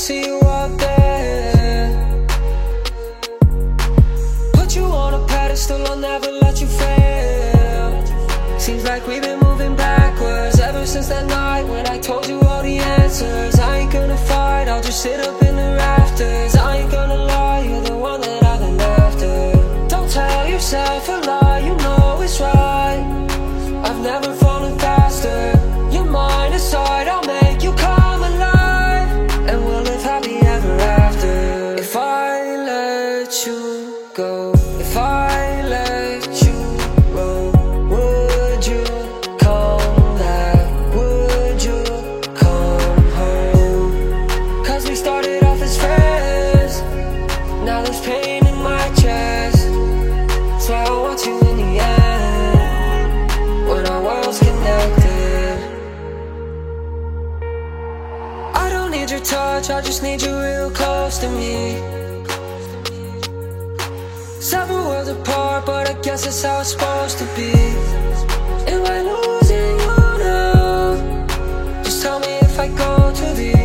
see you up there. Put you on a pedestal, I'll never let you fail. Seems like we've been moving backwards ever since that night when I told you all the answers. I ain't gonna fight, I'll just sit up in the rafters. I ain't gonna lie, you're the one that I've been after. Don't tell yourself a lie, you know it's right. I've never fallen faster. Your mind aside, I'll make you come alive, and we'll live happy ever after. If I let you go, if I let you roll, would you come back? Would you come home? Cause we started off as friends, now there's pain in my chest. So I want you in the end, when our worlds connected. I don't need your touch, I just need you real close to me. Separate worlds apart, but I guess that's how it's supposed to be. Am I losing you now? Just tell me if I go too deep.